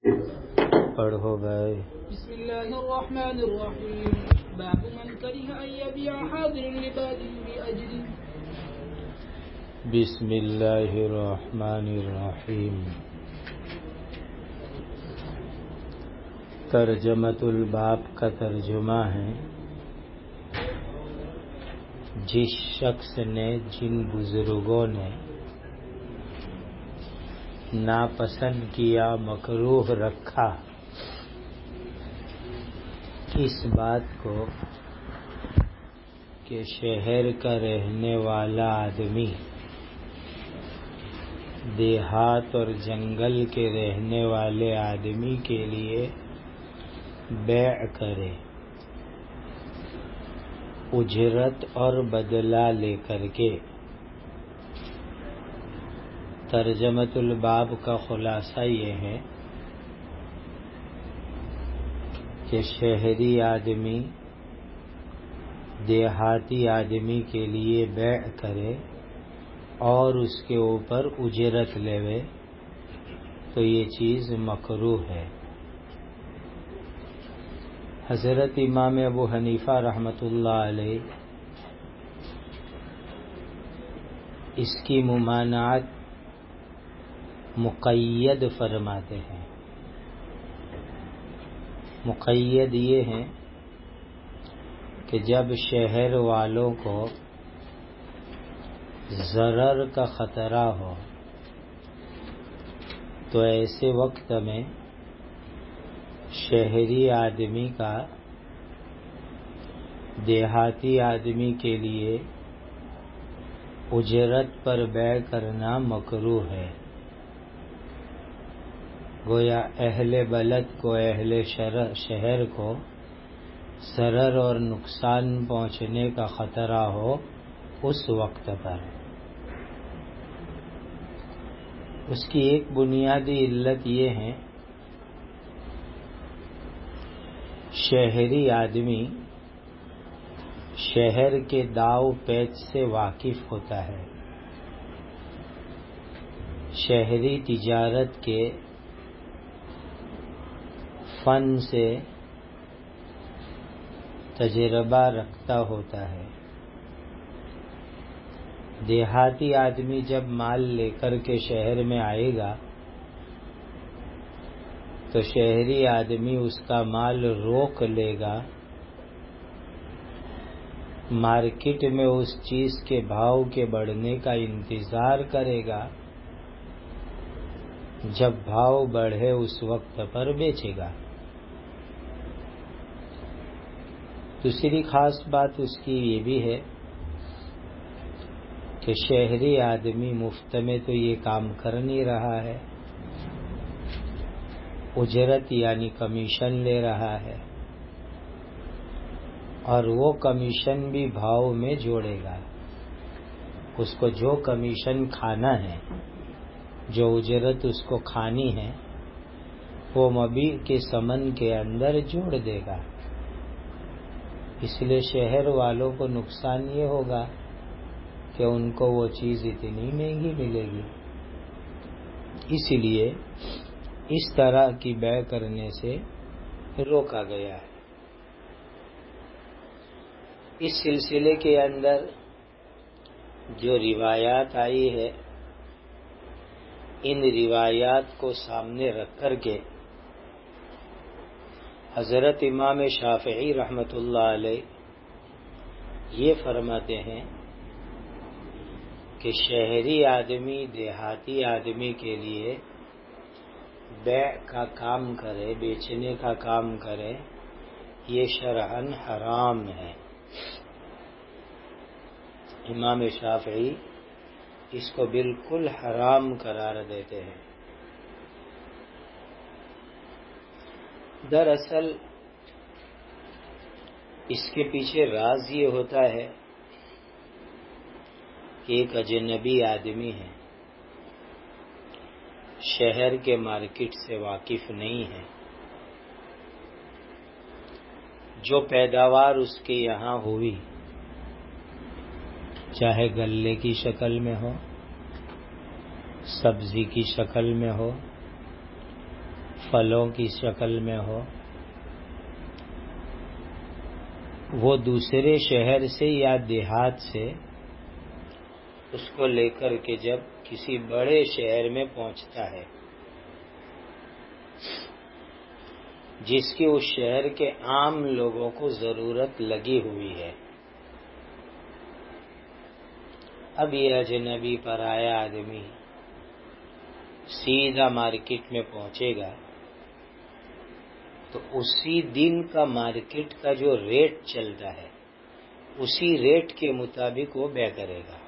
پڑھو بھائی. بسم اللہ الرحمن الرحیم. باب من کرہ ان یبیع حاضر لبادی بأجر. بسم اللہ الرحمن الرحیم. ترجمۃ الباب کا ترجمہ ہے جس شخص نے جن بزرگوں نے ناپسند کیا مکروہ رکھا اس بات کو کہ شہر کا رہنے والا آدمی دیہات اور جنگل کے رہنے والے آدمی کے لیے بیع کرے اجرت اور بدلہ لے کر کے. ترجمۃ الباب کا خلاصہ یہ ہے کہ شہری آدمی دیہاتی آدمی کے لیے بیع کرے اور اس کے اوپر اجرت لے تو یہ چیز مکروہ ہے. حضرت امام ابو حنیفہ رحمۃ اللہ علیہ اس کی ممانعت مقید فرماتے ہیں. مقید یہ ہے کہ جب شہر والوں کو ضرر کا خطرہ ہو تو ایسے وقت میں شہری آدمی کا دیہاتی آدمی کے لیے اجرت پر بیع کرنا مکروہ ہے. گویا اہل بلد کو اہل شہر کو ضرر اور نقصان پہنچنے کا خطرہ ہو اس وقت پر. اس کی ایک بنیادی علت یہ ہے شہری آدمی شہر کے داؤ پیچ سے واقف ہوتا ہے. شہری تجارت کے فن سے تجربہ رکھتا ہوتا ہے. دیہاتی آدمی جب مال لے کر کے شہر میں آئے گا تو شہری آدمی اس کا مال روک لے گا، مارکیٹ میں اس چیز کے بھاؤ کے بڑھنے کا انتظار کرے گا، جب بھاؤ بڑھے اس وقت پر بیچے گا. دوسری خاص بات اس کی یہ بھی ہے کہ شہری آدمی مفت میں تو یہ کام کر نہیں رہا ہے، اجرت یعنی کمیشن لے رہا ہے، اور وہ کمیشن بھی بھاؤ میں جوڑے گا. اس کو جو کمیشن کھانا ہے، جو اجرت اس کو کھانی ہے، وہ مبیع کے ثمن کے اندر جوڑ دے گا. اس لیے شہر والوں کو نقصان یہ ہوگا کہ ان کو وہ چیز اتنی مہنگی ملے گی. اس لیے اس طرح کی بیع کرنے سے روکا گیا ہے. اس سلسلے کے اندر جو روایات آئی ہے ان روایات کو سامنے رکھ کر کے حضرت امام شافعی رحمۃ اللہ علیہ یہ فرماتے ہیں کہ شہری آدمی دیہاتی آدمی کے لیے بیع کا کام کرے، بیچنے کا کام کرے، یہ شرعاً حرام ہے. امام شافعی اس کو بالکل حرام قرار دیتے ہیں. دراصل اس کے پیچھے راز یہ ہوتا ہے کہ ایک اجنبی آدمی ہے، شہر کے مارکیٹ سے واقف نہیں ہے، جو پیداوار اس کے یہاں ہوئی چاہے غلے کی شکل میں ہو، سبزی کی شکل میں ہو، پھلوں کی شکل میں ہو، وہ دوسرے شہر سے یا دیہات سے اس کو لے کر کے جب کسی بڑے شہر میں پہنچتا ہے جس کی اس شہر کے عام لوگوں کو ضرورت لگی ہوئی ہے، اب یہ اجنبی پرایا آدمی سیدھا مارکیٹ میں پہنچے گا تو اسی دن کا مارکیٹ کا جو ریٹ چلتا ہے اسی ریٹ کے مطابق وہ بے کرے گا.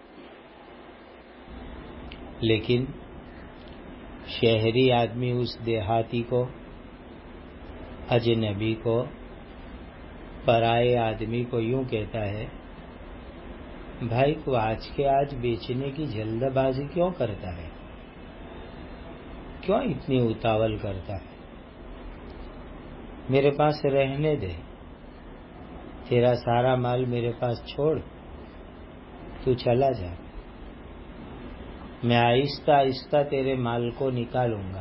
لیکن شہری آدمی اس دیہاتی کو، اجنبی کو، پرائے آدمی کو یوں کہتا ہے، بھائی کو آج کے آج بیچنے کی جلد بازی کیوں کرتا ہے، کیوں اتنی اتاول کرتا ہے، میرے پاس رہنے دے، تیرا سارا مال میرے پاس چھوڑ، تو چلا جا، میں آہستہ آہستہ تیرے مال کو نکالوں گا،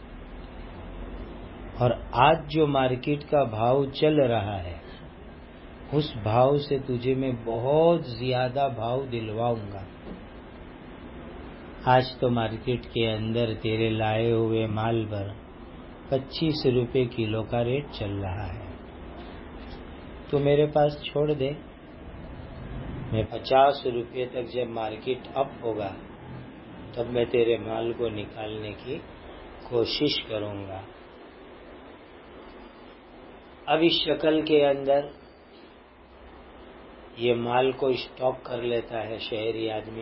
اور آج جو مارکیٹ کا بھاؤ چل رہا ہے اس بھاؤ سے تجھے میں بہت زیادہ بھاؤ دلواؤں گا. آج تو مارکیٹ کے اندر تیرے لائے ہوئے مال پر 25 روپے کلو کا ریٹ چل رہا ہے، تو میرے پاس چھوڑ دے، میں 50 روپے تک جب مارکیٹ اپ ہوگا تب میں تیرے مال کو نکالنے کی کوشش کروں گا. اب اس شکل کے اندر یہ مال کو اسٹاک کر لیتا ہے شہری آدمی،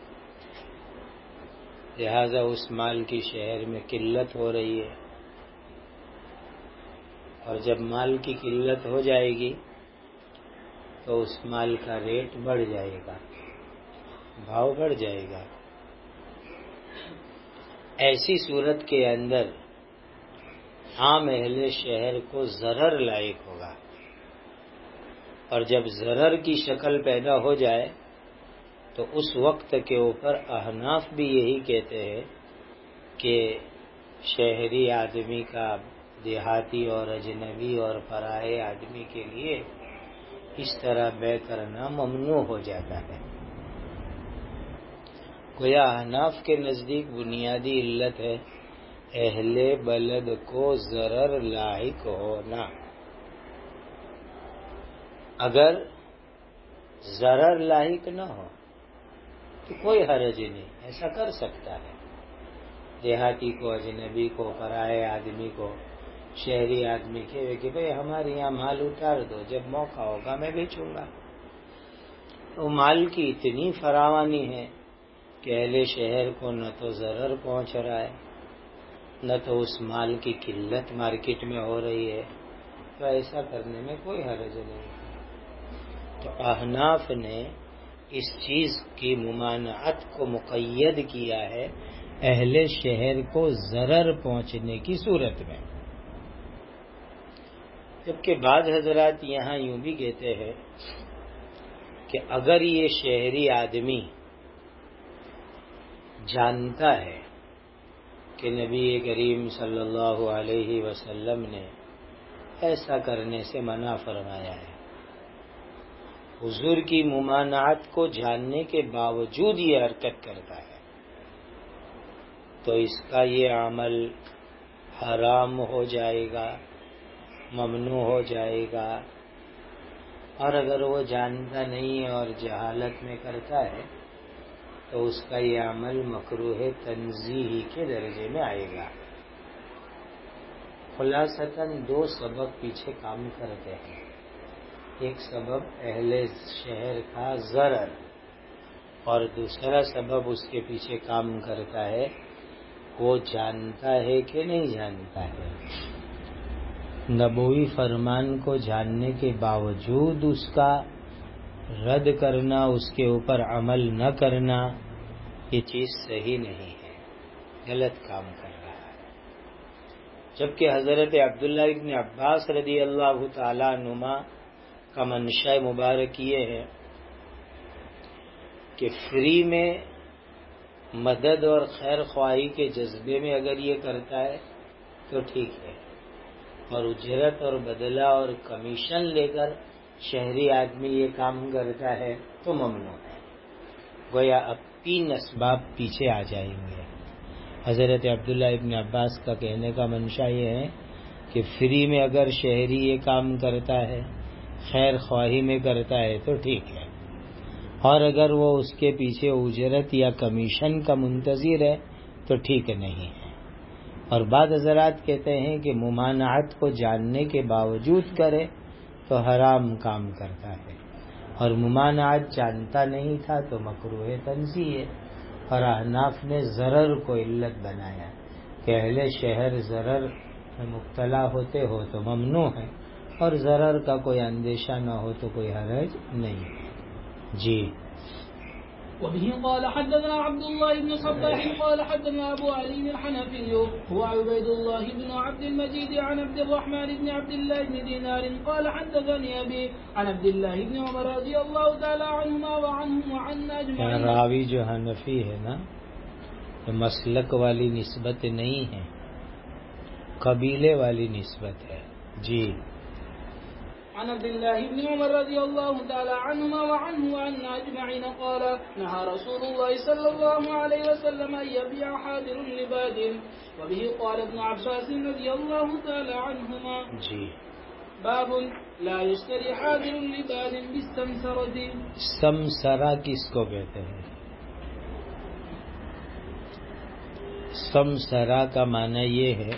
لہذا اس مال کی شہر میں قلت ہو رہی ہے، اور جب مال کی قلت ہو جائے گی تو اس مال کا ریٹ بڑھ جائے گا، بھاؤ بڑھ جائے گا. ایسی صورت کے اندر عام اہل شہر کو ضرر لاحق ہوگا، اور جب ضرر کی شکل پیدا ہو جائے تو اس وقت کے اوپر احناف بھی یہی کہتے ہیں کہ شہری آدمی کا دیہاتی اور اجنبی اور پرائے آدمی کے لیے اس طرح بے کرنا ممنوع ہو جاتا ہے. گویا احناف کے نزدیک بنیادی علت ہے اہل بلد کو ضرر لاحق ہونا. اگر ضرر لاحق نہ ہو تو کوئی حرج نہیں، ایسا کر سکتا ہے. دیہاتی کو، اجنبی کو، پرائے آدمی کو شہری آدمی کہے کہ بھئی ہمارے یہاں مال اتار دو، جب موقع ہوگا میں بیچوں گا. تو مال کی اتنی فراوانی ہے کہ اہل شہر کو نہ تو ضرر پہنچ رہا ہے نہ تو اس مال کی قلت مارکیٹ میں ہو رہی ہے، تو ایسا کرنے میں کوئی حرج نہیں. تو احناف نے اس چیز کی ممانعت کو مقید کیا ہے اہل شہر کو ضرر پہنچنے کی صورت میں، جبکہ بعض حضرات یہاں یوں بھی کہتے ہیں کہ اگر یہ شہری آدمی جانتا ہے کہ نبی کریم صلی اللہ علیہ وسلم نے ایسا کرنے سے منع فرمایا ہے، حضور کی ممانعت کو جاننے کے باوجود یہ حرکت کرتا ہے، تو اس کا یہ عمل حرام ہو جائے گا، ممنوع ہو جائے گا. اور اگر وہ جانتا نہیں ہے اور جہالت میں کرتا ہے تو اس کا یہ عمل مکروہ تنزیہی کے درجے میں آئے گا. خلاصتاً دو سبب پیچھے کام کرتے ہیں. ایک سبب اہل شہر کا ضرر، اور دوسرا سبب اس کے پیچھے کام کرتا ہے وہ جانتا ہے کہ نہیں جانتا ہے. نبوی فرمان کو جاننے کے باوجود اس کا رد کرنا، اس کے اوپر عمل نہ کرنا، یہ چیز صحیح نہیں ہے، غلط کام کر رہا ہے. جبکہ حضرت عبداللہ ابن عباس رضی اللہ تعالیٰ عنہما کا منشا مبارک یہ ہے کہ فری میں مدد اور خیر خواہی کے جذبے میں اگر یہ کرتا ہے تو ٹھیک ہے، اور اجرت اور بدلہ اور کمیشن لے کر شہری آدمی یہ کام کرتا ہے تو ممنوع ہے۔ گویا اب 3 اسباب پیچھے آ جائیں گے۔ حضرت عبداللہ ابن عباس کا کہنے کا منشا یہ ہے کہ فری میں اگر شہری یہ کام کرتا ہے، خیر خواہی میں کرتا ہے تو ٹھیک ہے، اور اگر وہ اس کے پیچھے اجرت یا کمیشن کا منتظر ہے تو ٹھیک نہیں ہے۔ اور بعض حضرات کہتے ہیں کہ ممانعت کو جاننے کے باوجود کرے تو حرام کام کرتا ہے، اور ممانعت جانتا نہیں تھا تو مکروہ تنزیہ ہے۔ اور احناف نے ضرر کو علت بنایا کہ اہل شہر ضرر میں مبتلا ہوتے ہو تو ممنوع ہے، اور ضرر کا کوئی اندیشہ نہ ہو تو کوئی حرج نہیں ہے۔ جی وبه قال حدثنا عبد الله بن صباح قال حدثنا أبو علي الحنفي هو عبيد الله بن عبد المجيد عن عبد الرحمن بن عبد الله بن دينار قال حدثني أبي عن عبد الله بن عمر رضي الله تعالى عنهما وعنهم وعن أجمعين۔ راوی جو حنفی ہے نا، یہ مسلک والی نسبت نہیں ہے، قبیلے والی نسبت ہے۔ جی عن عبد الله بن عمر رضي الله تعالى عنهما وعنه وعن أجمعين قال نهى رسول الله صلى الله عليه وسلم أن يبيع حاضر لباد۔ وبه قال ابن عباس رضي الله تعالى عنهما جی باب لا يشتري حاضر لباد بالسمسرة۔ سمسرہ کس کو کہتے ہیں؟ سمسرہ کا معنی یہ ہے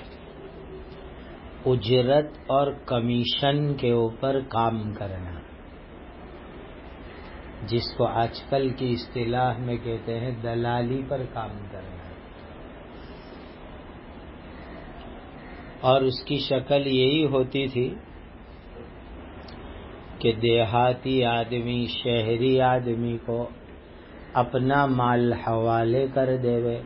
اجرت اور کمیشن کے اوپر کام کرنا، جس کو آج کل کی اصطلاح میں کہتے ہیں دلالی پر کام کرنا۔ اور اس کی شکل یہی ہوتی تھی کہ دیہاتی آدمی شہری آدمی کو اپنا مال حوالے کر دیوے،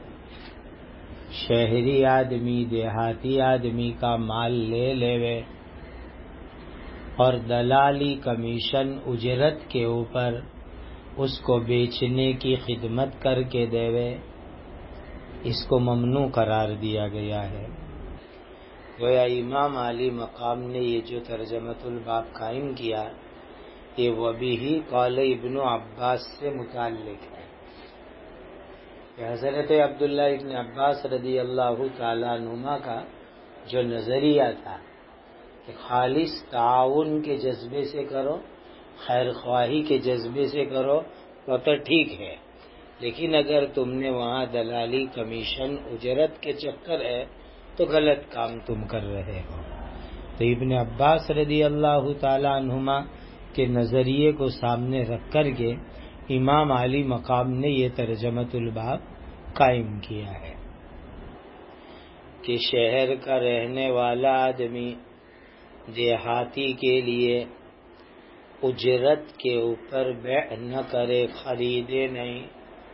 شہری آدمی دیہاتی آدمی کا مال لے لیوے، اور دلالی کمیشن اجرت کے اوپر اس کو بیچنے کی خدمت کر کے دیوے، اس کو ممنوع قرار دیا گیا ہے۔ گویا امام علی مقام نے یہ جو ترجمۃ الباب قائم کیا، یہ وبہ قال ابن عباس سے متعلق ہے۔ حضرت عبداللہ ابن عباس رضی اللہ تعالیٰ عنہما کا جو نظریہ تھا کہ خالص تعاون کے جذبے سے کرو، خیر خواہی کے جذبے سے کرو تو ٹھیک ہے، لیکن اگر تم نے وہاں دلالی کمیشن اجرت کے چکر ہے تو غلط کام تم کر رہے ہو۔ تو ابن عباس رضی اللہ تعالیٰ عنہما کے نظریے کو سامنے رکھ کر کے امام علی مقام نے یہ ترجمۃ الباب قائم کیا ہے کہ شہر کا رہنے والا آدمی دیہاتی کے لیے اجرت کے اوپر بیع نہ کرے، خریدے نہیں۔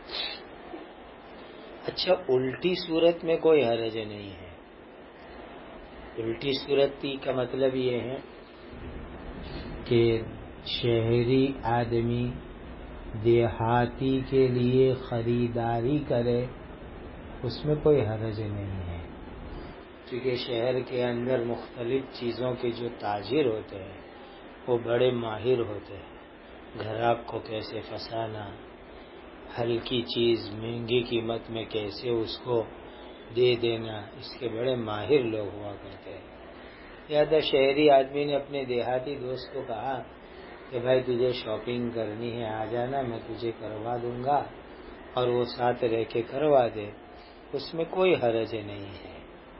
اچھا، الٹی صورت میں کوئی حرج نہیں ہے۔ الٹی صورت کا مطلب یہ ہے کہ شہری آدمی دیہاتی کے لیے خریداری کرے، اس میں کوئی حرج نہیں ہے، کیونکہ شہر کے اندر مختلف چیزوں کے جو تاجر ہوتے ہیں وہ بڑے ماہر ہوتے ہیں، گھراک کو کیسے پھنسانا، ہلکی چیز مہنگی قیمت میں کیسے اس کو دے دینا، اس کے بڑے ماہر لوگ ہوا کرتے ہیں۔ لہذا شہری آدمی نے اپنے دیہاتی دوست کو کہا کہ بھائی تجھے شاپنگ کرنی ہے، آ جانا، میں تجھے کروا دوں گا، اور وہ ساتھ رہ کے کروا دے، اس میں کوئی حرج نہیں ہے۔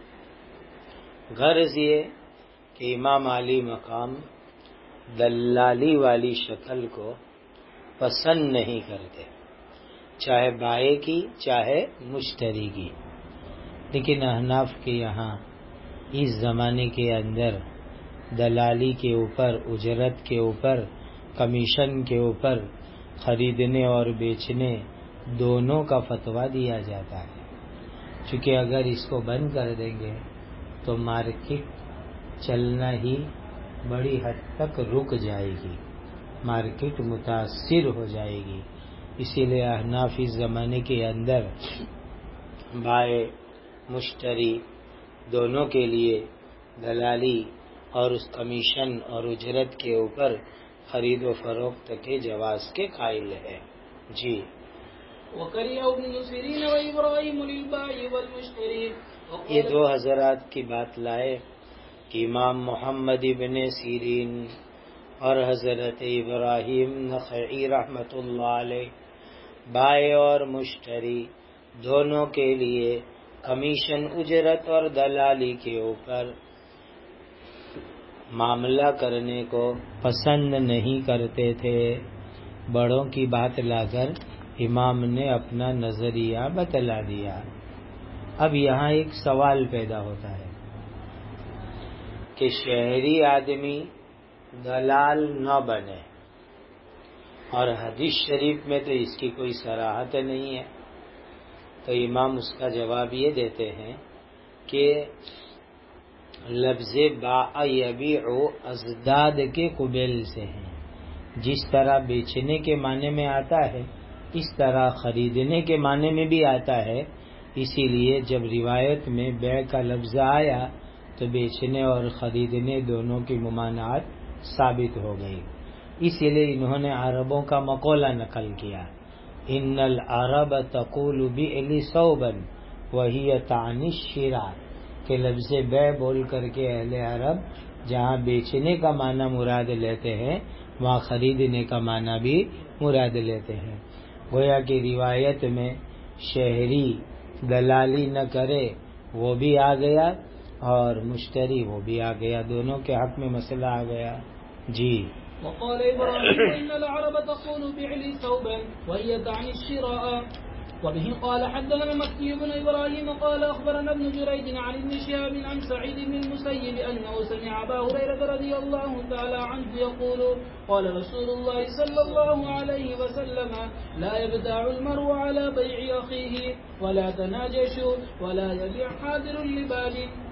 غرض یہ کہ امام علی مقام دلالی والی شکل کو پسند نہیں کرتے، چاہے بائع کی چاہے مشتری کی، لیکن احناف کے یہاں اس زمانے کے اندر دلالی کے اوپر، اجرت کے اوپر، کمیشن کے اوپر خریدنے اور بیچنے دونوں کا فتویٰ دیا جاتا ہے، چونکہ اگر اس کو بند کر دیں گے تو مارکیٹ چلنا ہی بڑی حد تک رک جائے گی، مارکیٹ متاثر ہو جائے گی۔ اسی لیے احناف اس زمانے کے اندر بائع، مشتری دونوں کے لیے دلالی اور اس کمیشن اور اجرت کے اوپر خرید و فروخت کے جواز کے قائل ہے. جی. وَكَرِهَ ابْنُ سِيرِينَ وَإِبْرَاهِيمُ لِلْبَائِعِ وَالْمُشْتَرِي. یہ 2 حضرات کی بات لائے کہ امام محمد ابن سیرین اور حضرت ابراہیم نخعی رحمۃ اللہ علیہ بائع اور مشتری دونوں کے لیے کمیشن اجرت اور دلالی کے اوپر معاملہ کرنے کو پسند نہیں کرتے تھے. بڑوں کی بات لا کر امام نے اپنا نظریہ بتلا دیا. اب یہاں ایک سوال پیدا ہوتا ہے کہ شہری آدمی دلال نہ بنے، اور حدیث شریف میں تو اس کی کوئی صراحت نہیں ہے. تو امام اس کا جواب یہ دیتے ہیں کہ لفظ باع یبیع ازداد کے قبیل سے ہیں. جس طرح بیچنے کے معنی میں آتا ہے اس طرح خریدنے کے معنی میں بھی آتا ہے. اسی لیے جب روایت میں بیع کا لفظ آیا تو بیچنے اور خریدنے دونوں کی ممانعت ثابت ہو گئی. اسی لیے انہوں نے عربوں کا مقولہ نقل کیا، ان العرب تقول بئ ثوبا وہی تعنی الشراء، کہ لفظ بیع بول کر کے اہل عرب جہاں بیچنے کا معنی مراد لیتے ہیں وہاں خریدنے کا معنی بھی مراد لیتے ہیں. گویا کہ روایت میں شہری دلالی نہ کرے وہ بھی آ گیا اور مشتری وہ بھی آ گیا، دونوں کے حق میں مسئلہ آ گیا. جی. وقال إبراهيم إن العرب تقول بع لي ثوبا وهي تعني الشراء. وبه قال حدثنا مكي بن إبراهيم قال أخبرنا ابن جريج عن ابن شهاب عن سعيد بن المسيب أنه سمع أبا هريرة رضي الله تعالى عنه يقول قال رسول الله صلى الله عليه وسلم لا يبتاع المرء على بيع أخيه ولا تناجشوا ولا يبيع حاضر لباد.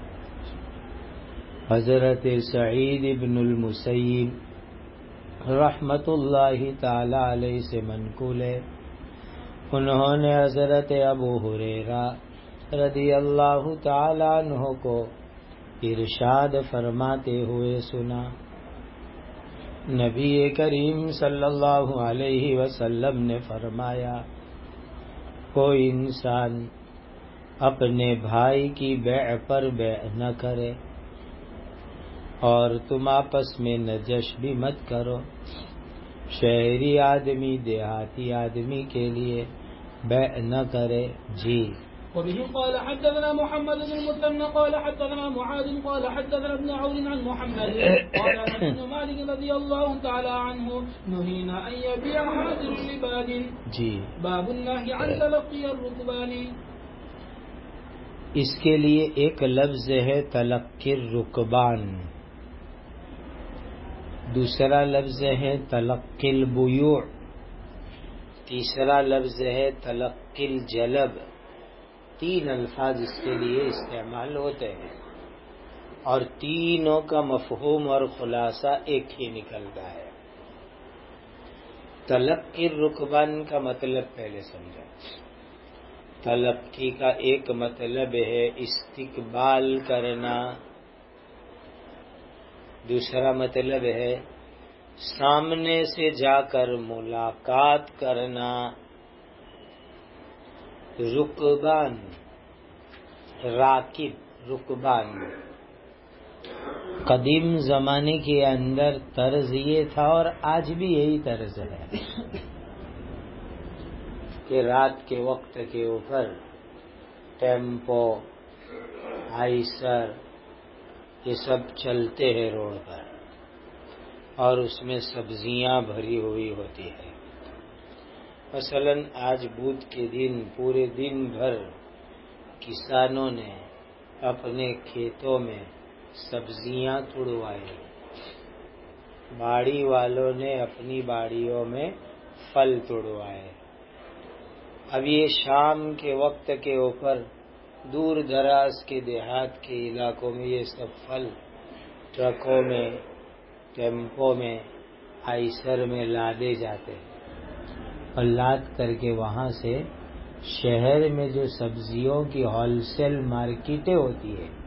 حضرت سعید بن المسیب رحمت اللہ تعالی علیہ سے منقول ہے، انہوں نے حضرت ابو ہریرہ رضی اللہ تعالی عنہ کو ارشاد فرماتے ہوئے سنا، نبی کریم صلی اللہ علیہ وسلم نے فرمایا، کوئی انسان اپنے بھائی کی بیع پر بیع نہ کرے اور تم آپس میں نجش بھی مت کرو. شہری آدمی دیہاتی آدمی کے لیے بیع نہ کرے. جی. وبه قال حدثنا محمد بن المثنى قال حدثنا معاذ قال حدثنا ابن عون عن محمد قال انس بن مالك رضي الله تعالى عنه نهينا ان يبيع حاضر لباد. جی. باب النهي عن تلقي الركبان. اس کے لیے ایک لفظ ہے تلقی الرکبان، دوسرا لفظ ہے تلقی البیوع، تیسرا لفظ ہے تلقی الجلب. 3 الفاظ اس کے لیے استعمال ہوتے ہیں اور تینوں کا مفہوم اور خلاصہ ایک ہی نکلتا ہے. تلقی الرکبان کا مطلب پہلے سمجھا. تلقی کا ایک مطلب ہے استقبال کرنا، دوسرا مطلب ہے سامنے سے جا کر ملاقات کرنا. رکبان راکب، رکبان قدیم زمانے کے اندر طرز یہ تھا اور آج بھی یہی طرز ہے کہ رات کے وقت کے اوپر ٹیمپو، آئسر یہ سب چلتے ہیں روڈ پر اور اس میں سبزیاں بھری ہوئی ہوتی ہے. مثلا آج بدھ کے دن پورے دن بھر کسانوں نے اپنے کھیتوں میں سبزیاں توڑوائی، باڑی والوں نے اپنی باڑیوں میں پھل توڑوائے. اب یہ شام کے وقت کے اوپر دور دراز کے دیہات کے علاقوں میں یہ سب پھل ٹرکوں میں، ٹیمپو میں، آئسر میں لادے جاتے ہیں اور لاد کر کے وہاں سے شہر میں جو سبزیوں کی ہول سیل مارکیٹیں ہوتی ہے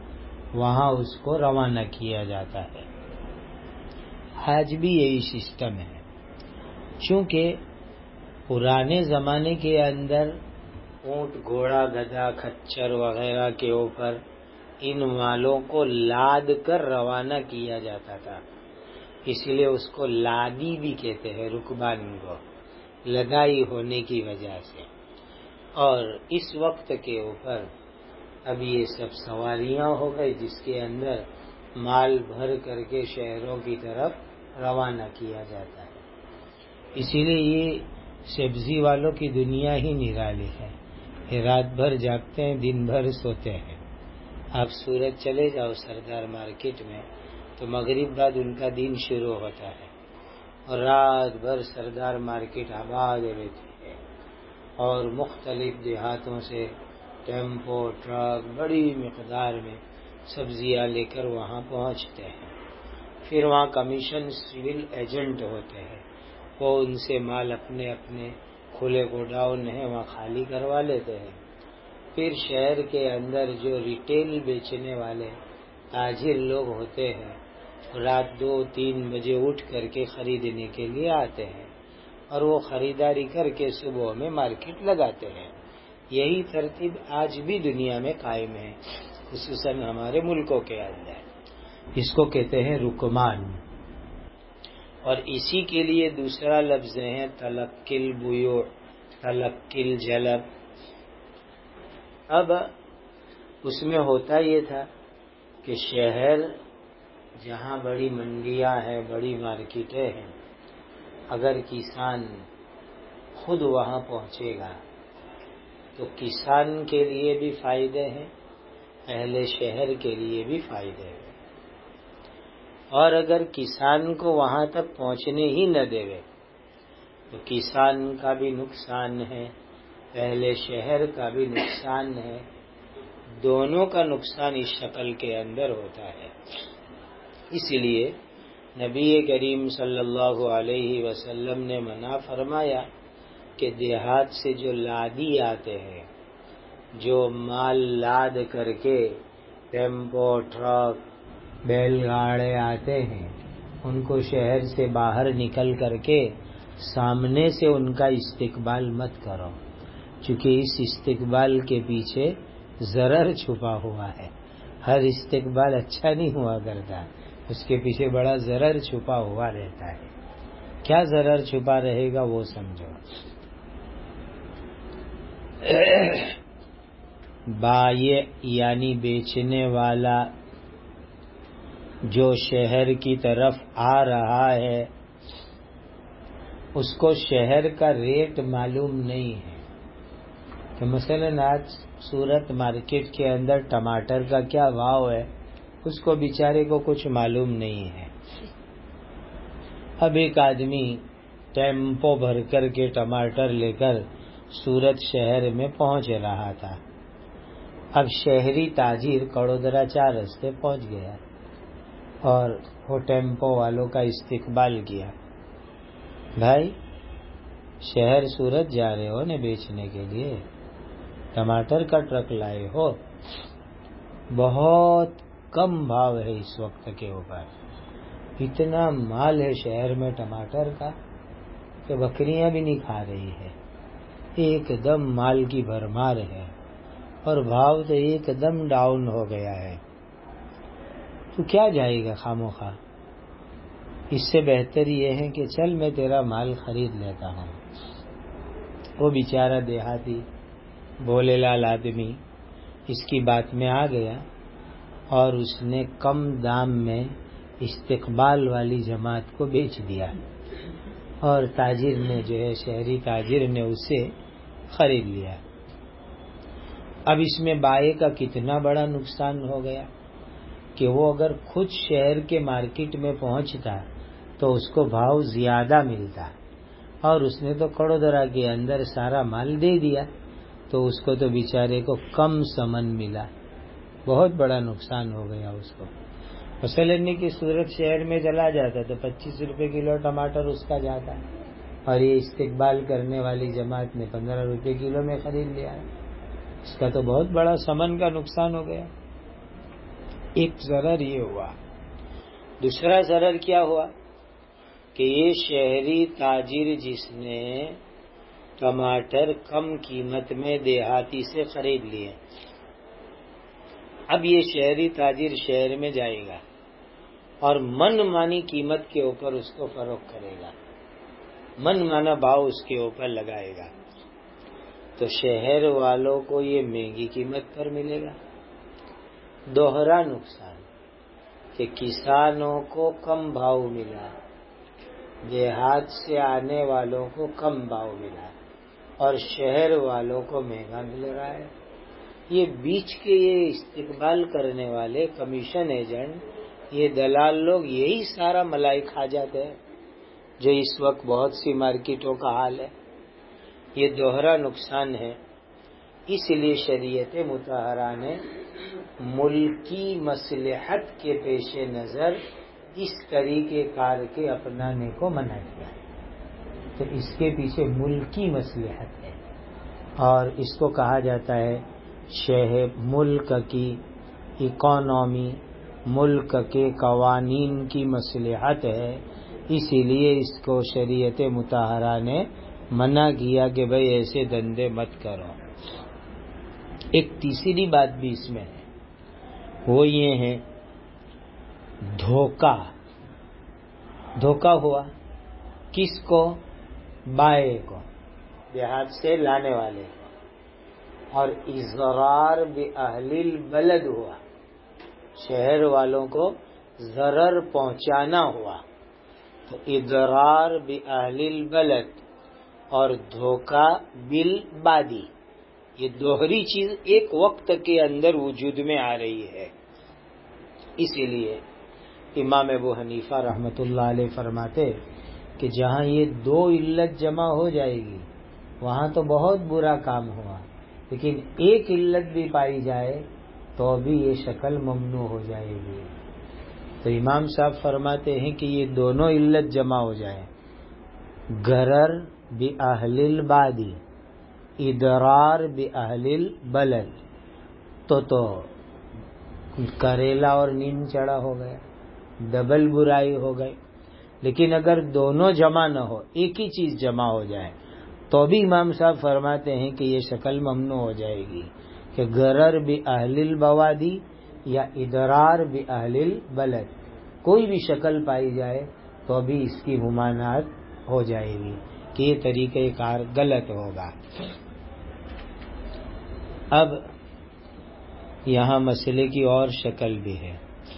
وہاں اس کو روانہ کیا جاتا ہے۔ آج بھی یہی سسٹم ہے، چونکہ پرانے زمانے کے اندر اونٹ، گھوڑا، گدھا، کچھر وغیرہ کے اوپر ان مالوں کو لاد کر روانہ کیا جاتا تھا، اس لیے اس کو لادی بھی کہتے ہیں، رکبان کو لدائی ہونے کی وجہ سے۔ اور اس وقت کے اوپر اب یہ سب سواریاں ہو گئی جس کے اندر مال بھر کر کے شہروں کی طرف روانہ کیا جاتا ہے۔ اسی لیے یہ سبزی والوں کی دنیا ہی نرالی ہے، یہ رات بھر جاگتے ہیں، دن بھر سوتے ہیں۔ آپ سورت چلے جاؤ سردار مارکیٹ میں تو مغرب بعد ان کا دن شروع ہوتا ہے اور رات بھر سردار مارکیٹ آباد رہتی ہے، اور مختلف دیہاتوں سے ٹیمپو، ٹرک بڑی مقدار میں سبزیاں لے کر وہاں پہنچتے ہیں۔ پھر وہاں کمیشن سول ایجنٹ ہوتے ہیں، وہ ان سے مال اپنے اپنے کھلے گوڈاؤن ہیں وہاں خالی کروا لیتے ہیں۔ پھر شہر کے اندر جو ریٹیل بیچنے والے تاجر لوگ ہوتے ہیں رات 2-3 بجے اٹھ کر کے خریدنے کے لیے آتے ہیں، اور وہ خریداری کر کے صبح میں مارکیٹ لگاتے ہیں۔ یہی ترتیب آج بھی دنیا میں قائم ہے، خصوصاً ہمارے ملکوں کے اندر۔ اس کو کہتے ہیں رکمان، اور اسی کے لیے دوسرا لفظ ہے تلقی البیوع، تلقی الجلب۔ اب اس میں ہوتا یہ تھا کہ شہر جہاں بڑی منڈیاں ہیں، بڑی مارکیٹیں ہیں، اگر کسان خود وہاں پہنچے گا تو کسان کے لیے بھی فائدے ہیں، اہل شہر کے لیے بھی فائدے ہیں۔ اور اگر کسان کو وہاں تک پہنچنے ہی نہ دے تو کسان کا بھی نقصان ہے، اہل شہر کا بھی نقصان ہے، دونوں کا نقصان اس شکل کے اندر ہوتا ہے۔ اس لیے نبی کریم صلی اللہ علیہ وسلم نے منع فرمایا کہ دیہات سے جو لادی آتے ہیں، جو مال لاد کر کے ٹیمپو، ٹرک، بیل گاڑے آتے ہیں، ان کو شہر سے باہر نکل کر کے سامنے سے ان کا استقبال مت کرو، چونکہ اس استقبال کے پیچھے ضرر چھپا ہوا ہے۔ ہر استقبال اچھا نہیں ہوا کرتا، اس کے پیچھے بڑا ضرر چھپا ہوا رہتا ہے۔ کیا ضرر چھپا رہے گا وہ سمجھو۔ بائع یعنی بیچنے والا جو شہر کی طرف آ رہا ہے اس کو شہر کا ریٹ معلوم نہیں ہے، کہ مثلا آج سورت مارکیٹ کے اندر ٹماٹر کا کیا بھاؤ ہے اس کو بیچارے کو کچھ معلوم نہیں ہے۔ اب ایک آدمی ٹیمپو بھر کر کے ٹماٹر لے کر سورت شہر میں پہنچ رہا تھا۔ اب شہری تاجر کڑودرا 4 رستے پہنچ گیا اور وہ ٹیمپو والوں کا استقبال کیا، بھائی شہر سورت جا رہے ہو نا بیچنے کے لیے، ٹماٹر کا ٹرک لائے ہو، بہت کم بھاؤ ہے اس وقت کے اوپر، اتنا مال ہے شہر میں ٹماٹر کا کہ بکریاں بھی نہیں کھا رہی ہے، ایک دم مال کی بھرمار ہے اور بھاؤ تو ایک دم ڈاؤن ہو گیا ہے، تو کیا جائے گا خاموخواہ؟ اس سے بہتر یہ ہے کہ چل میں تیرا مال خرید لیتا ہوں۔ وہ بیچارہ دیہاتی بھولے لال آدمی اس کی بات میں آ گیا اور اس نے کم دام میں استقبال والی جماعت کو بیچ دیا، اور تاجر نے جو ہے شہری تاجر نے اسے خرید لیا۔ اب اس میں بائع کا کتنا بڑا نقصان ہو گیا کہ وہ اگر خود شہر کے مارکیٹ میں پہنچتا تو اس کو بھاؤ زیادہ ملتا، اور اس نے تو کڑودرا کے اندر سارا مال دے دیا تو اس کو تو بیچارے کو کم ثمن ملا، بہت بڑا نقصان ہو گیا اس کو۔ مثلاً کہ سورت شہر میں چلا جاتا تو 25 روپے کلو ٹماٹر اس کا جاتا، اور یہ استقبال کرنے والی جماعت نے 15 روپے کلو میں خرید لیا، اس کا تو بہت بڑا ثمن کا نقصان ہو گیا۔ ایک ضرر یہ ہوا. دوسرا ضرر کیا ہوا کہ یہ شہری تاجر جس نے ٹماٹر کم قیمت میں دیہاتی سے خرید لیے، اب یہ شہری تاجر شہر میں جائے گا اور من مانی قیمت کے اوپر اس کو فروخت کرے گا، من مانا بھاؤ اس کے اوپر لگائے گا، تو شہر والوں کو یہ مہنگی قیمت پر ملے گا. دوہرا نقصان کہ کسانوں کو کم بھاؤ ملا، دیہات سے آنے والوں کو کم بھاؤ ملا اور شہر والوں کو مہنگا مل رہا ہے. یہ بیچ کے یہ استقبال کرنے والے کمیشن ایجنٹ، یہ دلال لوگ یہی سارا ملائی کھا جاتے ہیں، جو اس وقت بہت سی مارکیٹوں کا حال ہے. یہ دوہرا نقصان ہے. اس لیے شریعت مطہرہ نے ملکی مصلحت کے پیش نظر اس طریقے کار کے اپنانے کو منع کیا. تو اس کے پیچھے ملکی مصلحت ہے اور اس کو کہا جاتا ہے شہر ملک کی اکانومی، ملک کے قوانین کی مصلحت ہے. اسی لیے اس کو شریعت مطہرہ نے منع کیا کہ بھئی ایسے دھندے مت کرو. ایک تیسری بات بھی اس میں ہے، وہ یہ ہے دھوکہ ہوا. کس کو؟ بائے کو، دیہات سے لانے والے کو. اور اضرار باہل البلد ہوا، شہر والوں کو ضرر پہنچانا ہوا. تو اضرار باہل البلد اور دھوکہ بالبادی، یہ دوہری چیز ایک وقت کے اندر وجود میں آ رہی ہے. اسی لیے امام ابو حنیفہ رحمۃ اللہ علیہ فرماتے کہ جہاں یہ دو علت جمع ہو جائے گی وہاں تو بہت برا کام ہوا، لیکن ایک علت بھی پائی جائے تو بھی یہ شکل ممنوع ہو جائے گی. تو امام صاحب فرماتے ہیں کہ یہ دونوں علت جمع ہو جائیں، غرر باہل البادی، اضرار باہل البلد، تو کریلا اور نیم چڑھا ہو گیا، ڈبل برائی ہو گئی. لیکن اگر دونوں جمع نہ ہو، ایک ہی چیز جمع ہو جائے تو بھی امام صاحب فرماتے ہیں کہ یہ شکل ممنوع ہو جائے گی کہ غرر باہل البوادی یا اضرار باہل البلد، کوئی بھی شکل پائی جائے تو بھی اس کی ممانعت ہو جائے گی کہ یہ طریقہ کار غلط ہوگا. اب یہاں مسئلے کی اور شکل بھی ہے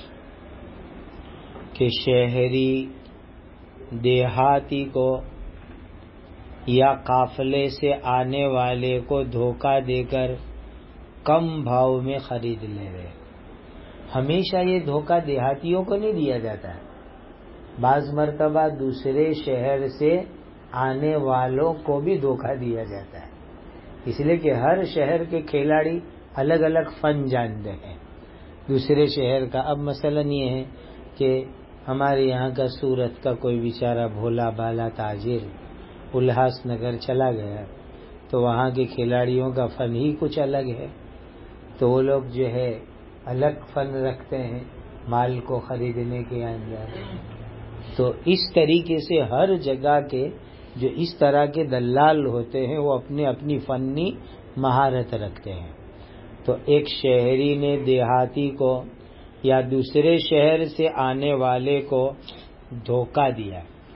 کہ شہری دیہاتی کو یا قافلے سے آنے والے کو دھوکہ دے کر کم بھاؤ میں خرید لے رہے. ہمیشہ یہ دھوکہ دیہاتیوں کو نہیں دیا جاتا ہے، بعض مرتبہ دوسرے شہر سے آنے والوں کو بھی دھوکہ دیا جاتا ہے، اس لیے کہ ہر شہر کے کھلاڑی الگ الگ فن جانتے ہیں دوسرے شہر کا. اب مثلا یہ ہے کہ ہمارے یہاں کا سورت کا کوئی بیچارہ بھولا بالا تاجر الہاس نگر چلا گیا تو وہاں کے کھلاڑیوں کا فن ہی کچھ الگ ہے، تو وہ لوگ جو ہے الگ فن رکھتے ہیں مال کو خریدنے کے اندر. تو اس طریقے سے ہر جگہ کے جو اس طرح کے دلال ہوتے ہیں وہ اپنی اپنی فنی مہارت رکھتے ہیں. تو ایک شہری نے دیہاتی کو یا دوسرے شہر سے آنے والے کو دھوکہ دیا،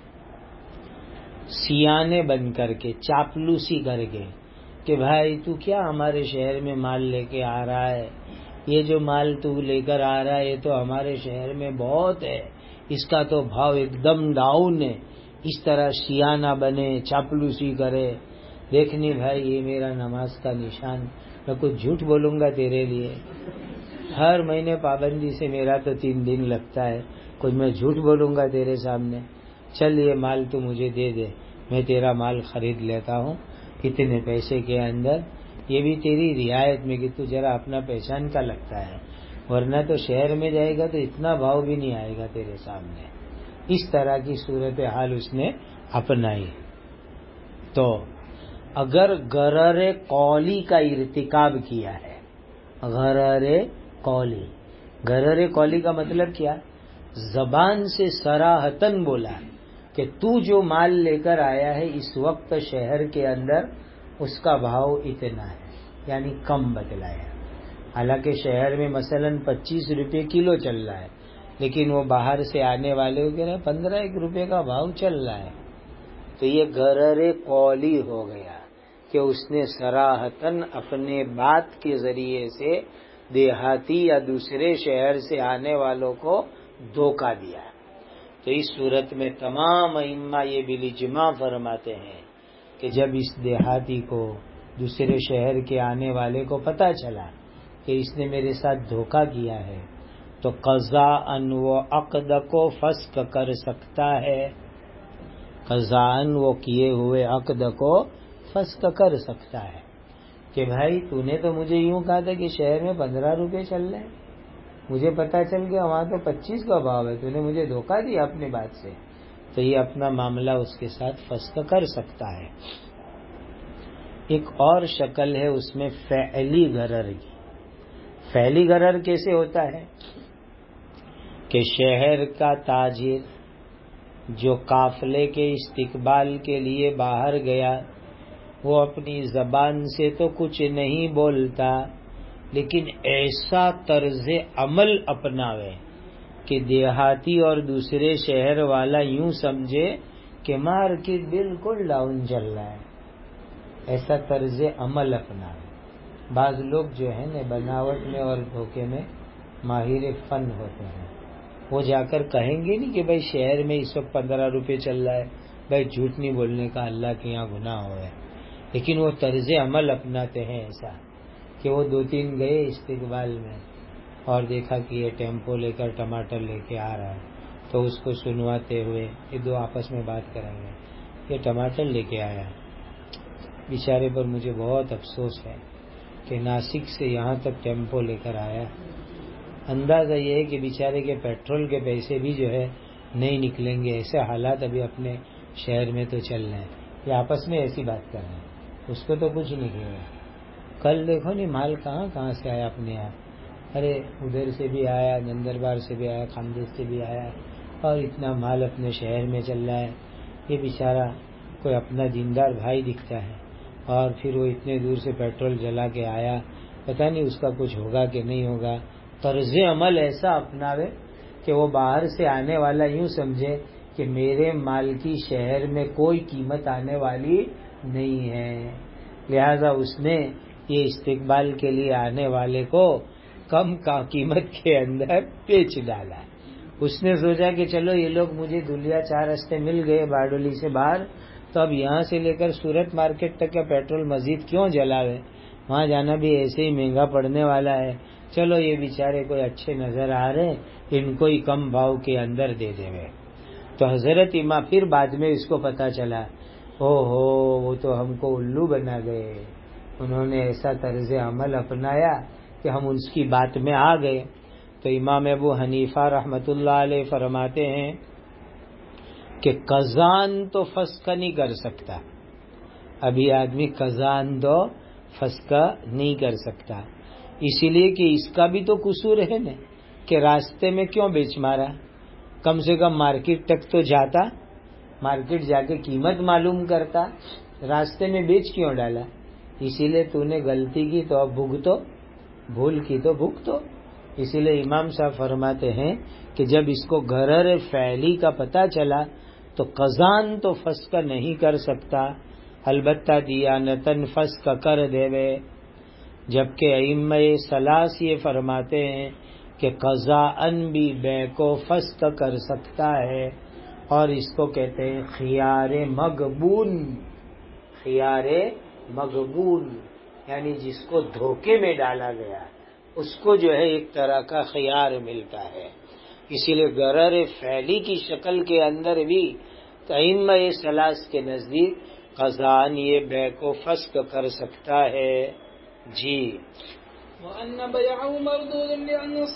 سیانے بن کر کے، چاپلوسی کر کے کہ بھائی تو کیا ہمارے شہر میں مال لے کے آ رہا ہے، یہ جو مال تو لے کر آ رہا ہے یہ تو ہمارے شہر میں بہت ہے، اس کا تو بھاؤ ایک دم ڈاؤن ہے. اس طرح سیانہ بنے، چاپلوسی کرے. دیکھنی بھائی یہ میرا نماز کا نشان، میں کچھ جھوٹ بولوں گا تیرے لیے، ہر مہینے پابندی سے میرا تو 3 دن لگتا ہے، کچھ میں جھوٹ بولوں گا تیرے سامنے، چل یہ مال تو مجھے دے دے، میں تیرا مال خرید لیتا ہوں کتنے پیسے کے اندر، یہ بھی تیری رعایت میں کہ تو ذرا اپنا پہچان کا لگتا ہے، ورنہ تو شہر میں جائے گا تو اتنا بھاؤ بھی نہیں آئے گا تیرے سامنے. اس طرح کی صورتحال اس نے اپنائی. تو اگر غرر قولی کا ارتکاب کیا ہے، غرر قولی غرر قولی کا مطلب کیا؟ زبان سے صراحتاً بولا کہ تو جو مال لے کر آیا ہے اس وقت شہر کے اندر اس کا بھاؤ اتنا ہے، یعنی کم بتلایا۔ حالانکہ شہر میں مثلا 25 روپے کلو چل رہا ہے، لیکن وہ باہر سے آنے والے کو کہہ رہے 15 روپے کا بھاؤ چل رہا ہے، تو یہ غرر قولی ہو گیا کہ اس نے صراحتاً اپنے بات کے ذریعے سے دیہاتی یا دوسرے شہر سے آنے والوں کو دھوکہ دیا۔ تو اس صورت میں تمام ائمہ یہ بالاجماع فرماتے ہیں کہ جب اس دیہاتی کو دوسرے شہر کے آنے والے کو پتہ چلا کہ اس نے میرے ساتھ دھوکہ کیا ہے تو قضاءً وہ عقد کو فسخ کر سکتا ہے، قضاءً وہ کیے ہوئے عقد کو فسخ کر سکتا ہے کہ بھائی تو نے تو مجھے یوں کہا تھا کہ شہر میں 15 روپے چل رہے ہیں، مجھے پتا چل گیا وہاں تو 25 کا بھاؤ ہے، تو نے مجھے دھوکہ دیا اپنی بات سے، تو یہ اپنا معاملہ اس کے ساتھ فسخ کر سکتا ہے۔ ایک اور شکل ہے اس میں فعلی غرر کی۔ فعلی غرر کیسے ہوتا ہے کہ شہر کا تاجر جو قافلے کے استقبال کے لیے باہر گیا، وہ اپنی زبان سے تو کچھ نہیں بولتا، لیکن ایسا طرز عمل اپناوے کہ دیہاتی اور دوسرے شہر والا یوں سمجھے کہ مارکیٹ بالکل ڈاؤن چل رہا ہے، ایسا طرز عمل اپناوے۔ بعض لوگ جو ہے نا بناوٹ میں اور دھوکے میں ماہر فن ہوتے ہیں، وہ جا کر کہیں گے نہیں کہ بھائی شہر میں اس وقت 15 روپے چل رہا ہے، بھائی جھوٹ نہیں بولنے کا اللہ کے یہاں گناہ ہو ہے، لیکن وہ طرز عمل اپناتے ہیں ایسا کہ وہ 2-3 گئے استقبال میں اور دیکھا کہ یہ ٹیمپو لے کر ٹماٹر لے کے آ رہا ہے، تو اس کو سنواتے ہوئے یہ دو آپس میں بات کریں گے، یہ ٹماٹر لے کے آیا، بیچارے پر مجھے بہت افسوس ہے کہ ناسک سے یہاں تک ٹیمپو لے کر آیا، اندازہ یہ ہے کہ بیچارے کے پیٹرول کے پیسے بھی جو ہے نہیں نکلیں گے، ایسے حالات ابھی اپنے شہر میں تو چل رہے ہیں، یہ آپس میں ایسی بات کر رہے ہیں، اس کو تو کچھ نہیں کہے گا۔ کل دیکھو نہیں مال کہاں سے آیا اپنے یہاں، ارے ادھر سے بھی آیا، نندربار سے بھی آیا، خاندیش سے بھی آیا، اور اتنا مال اپنے شہر میں چل رہا ہے، یہ بیچارہ کوئی اپنا دیندار بھائی دکھتا ہے، اور پھر وہ اتنے دور سے پیٹرول جلا کے آیا، پتہ نہیں اس کا کچھ ہوگا کہ نہیں ہوگا۔ طرز عمل ایسا اپناوے کہ وہ باہر سے آنے والا یوں سمجھے کہ میرے مال کی شہر میں کوئی قیمت آنے والی نہیں ہے، لہذا اس نے یہ استقبال کے لیے آنے والے کو کم کا قیمت کے اندر بیچ ڈالا۔ اس نے سوچا کہ چلو یہ لوگ مجھے دھلیا 4 رستے مل گئے باڈولی سے باہر، تو اب یہاں سے لے کر سورت مارکیٹ تک کا پیٹرول مزید کیوں جلاوے، وہاں جانا بھی ایسے ہی مہنگا پڑنے والا ہے، چلو یہ بیچارے کوئی اچھے نظر آ رہے ان کو ہی کم بھاؤ کے اندر دے دے گئے۔ تو حضرت امام پھر بعد میں اس کو پتا چلا، وہ تو ہم کو الو بنا گئے، انہوں نے ایسا طرز عمل اپنایا کہ ہم اس کی بات میں آ گئے۔ تو امام ابو حنیفہ رحمۃ اللہ علیہ فرماتے ہیں کہ قضاءً تو فسخ نہیں کر سکتا، ابھی آدمی قضاءً تو فسخ نہیں کر سکتا، اسی لیے کہ اس کا بھی تو قصور ہے نا کہ راستے میں کیوں بیچ مارا، کم سے کم مارکیٹ تک تو جاتا، مارکیٹ جا کے قیمت معلوم کرتا، راستے میں بیچ کیوں ڈالا، اسی لیے تو نے غلطی کی تو اب بھگتو، بھول کی تو بھگتو۔ اسی لیے امام صاحب فرماتے ہیں کہ جب اس کو غرر فعلی کا پتہ چلا تو قضاءً تو فسخ نہیں کر سکتا، البتہ دیانتاً فسخ کر دے، جبکہ ائمہ ثلاث یہ فرماتے ہیں کہ قضاءً بھی بے کو فسخ کر سکتا ہے، اور اس کو کہتے ہیں خیار مغبون۔ خیار مغبون یعنی جس کو دھوکے میں ڈالا گیا اس کو جو ہے ایک طرح کا خیار ملتا ہے، اسی لیے غرر فعلی کی شکل کے اندر بھی ائمہ ثلاث کے نزدیک قضاءً یہ بے کو فسخ کر سکتا ہے۔ جی وأن بيعه مردود لأن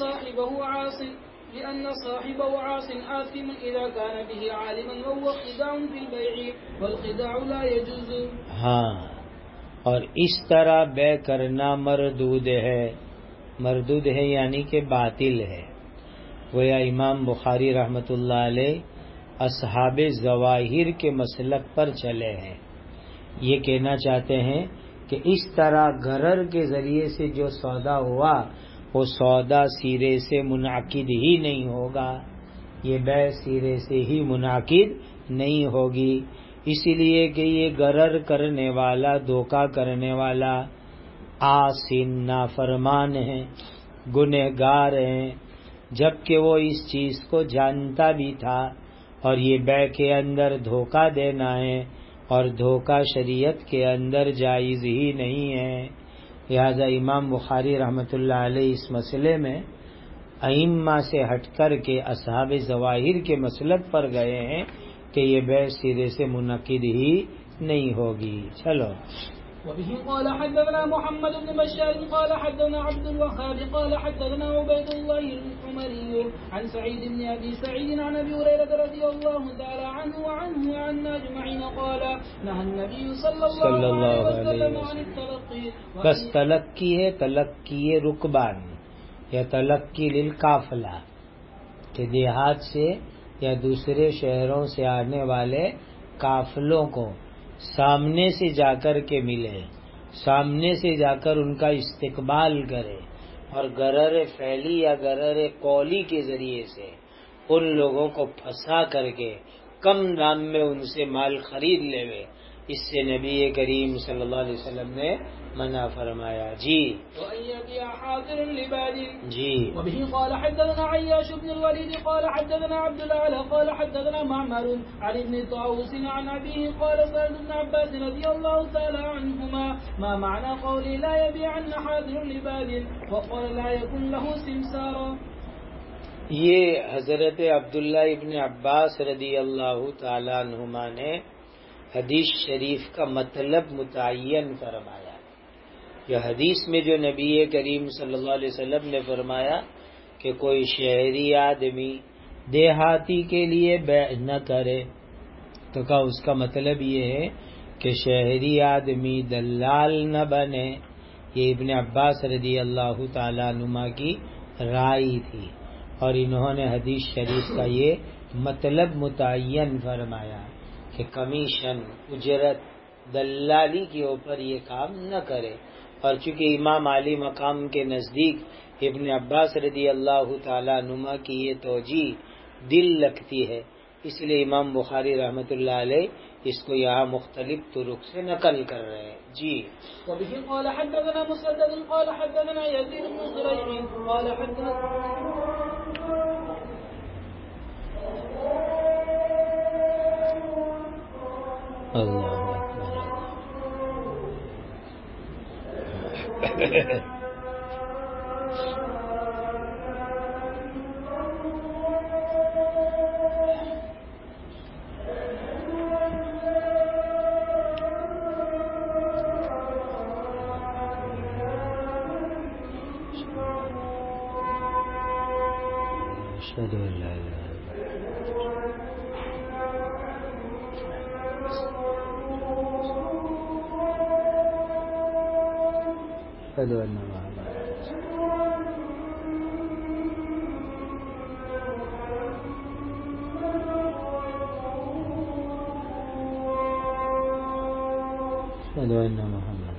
صاحبه عاص آثم إذا كان به عالما وهو خداع في البيع والخداع لا يجوز۔ ہاں، اور اس طرح بے کرنا مردود ہے، مردود ہے یعنی کہ باطل ہے. گویا امام بخاری رحمۃ اللہ علیہ اصحاب ظواہر کے مسلک پر چلے ہیں. یہ کہنا چاہتے ہیں کہ اس طرح غرر کے ذریعے سے جو سودا ہوا وہ سودا سیرے سے منعقد ہی نہیں ہوگا، یہ بیع سیرے سے ہی منعقد نہیں ہوگی، اس لیے کہ یہ غرر کرنے والا، دھوکہ کرنے والا عاصٍ نافرمان ہے، گنہگار ہیں، جبکہ وہ اس چیز کو جانتا بھی تھا. اور یہ بیع کے اندر دھوکہ دینا ہے، اور دھوکہ شریعت کے اندر جائز ہی نہیں ہے. لہذا امام بخاری رحمۃ اللہ علیہ اس مسئلے میں ائمہ سے ہٹ کر کے اصحاب ظواہر کے مسلک پر گئے ہیں کہ یہ بیع سرے سے منعقد ہی نہیں ہوگی. چلو. وبه قال حدثنا محمد بن بشار قال حدثنا عبد الوهاب قال حدثنا عبيد الله الحمري عن سعيد بن ابي سعيد عن ابي هريره رضي الله تعالى عنه وعنه وعن اجمعين قال نهى النبي صلى الله عليه وسلم عن التلقي. بس تلقی ہے، تلقی رکبان یا تلقی للقافلہ کہ دیہات سے یا دوسرے شہروں سے آنے والے قافلوں کو سامنے سے جا کر کے ملے، سامنے سے جا کر ان کا استقبال کرے، اور غرر فعلی یا غرر قولی کے ذریعے سے ان لوگوں کو پھنسا کر کے کم دام میں ان سے مال خرید لے. اس سے نبی کریم صلی اللہ علیہ وسلم نے منع فرمایا. جی. جی. وبه قال حدثنا عياش بن الوليد قال حدثنا عبد الأعلى قال حدثنا معمر عن ابن طاووس عن أبيه قال سألت ابن عباس رضي الله تعالى عنهما ما معنى قولي لا يبيعن حاضر لباد وقال لا يكن له سمسارا. یہ حضرت عبداللہ ابن عباس رضی اللہ تعالی عنہما نے حدیث شریف کا مطلب متعین فرمایا. یہ حدیث میں جو نبی کریم صلی اللہ علیہ وسلم نے فرمایا کہ کوئی شہری آدمی دیہاتی کے لیے بیع نہ کرے، تو کہا اس کا مطلب یہ ہے کہ شہری آدمی دلال نہ بنے. یہ ابن عباس رضی اللہ تعالیٰ عنہما کی رائے تھی، اور انہوں نے حدیث شریف کا یہ مطلب متعین فرمایا کہ کمیشن، اجرت، دلالی کے اوپر یہ کام نہ کرے. اور چونکہ امام علی مقام کے نزدیک ابن عباس رضی اللہ تعالیٰ عنہما کی یہ توجیہ دل لگتی ہے، اس لیے امام بخاری رحمۃ اللہ علیہ اس کو یہاں مختلف طرق سے نقل کر رہے ہیں. جی. وبه قال حدثنا مسدد قال حدثنا يزيد بن زريع قال حدثنا اللہ اشهد ان لا اله اشهد ان محمد اشهد ان محمد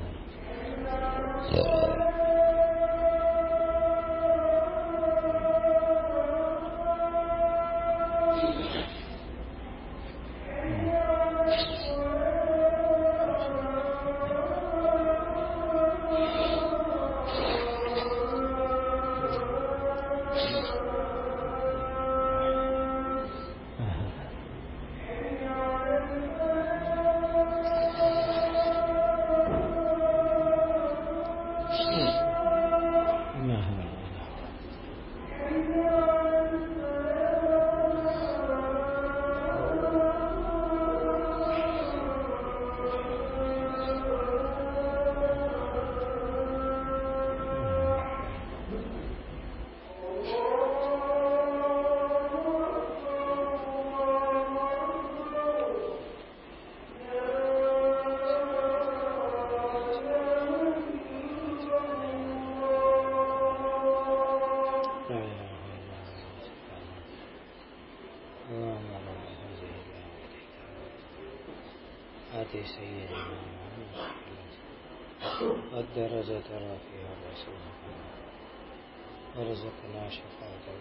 آتی سیدنا الدرجة رافعة ورزقنا شفاعة.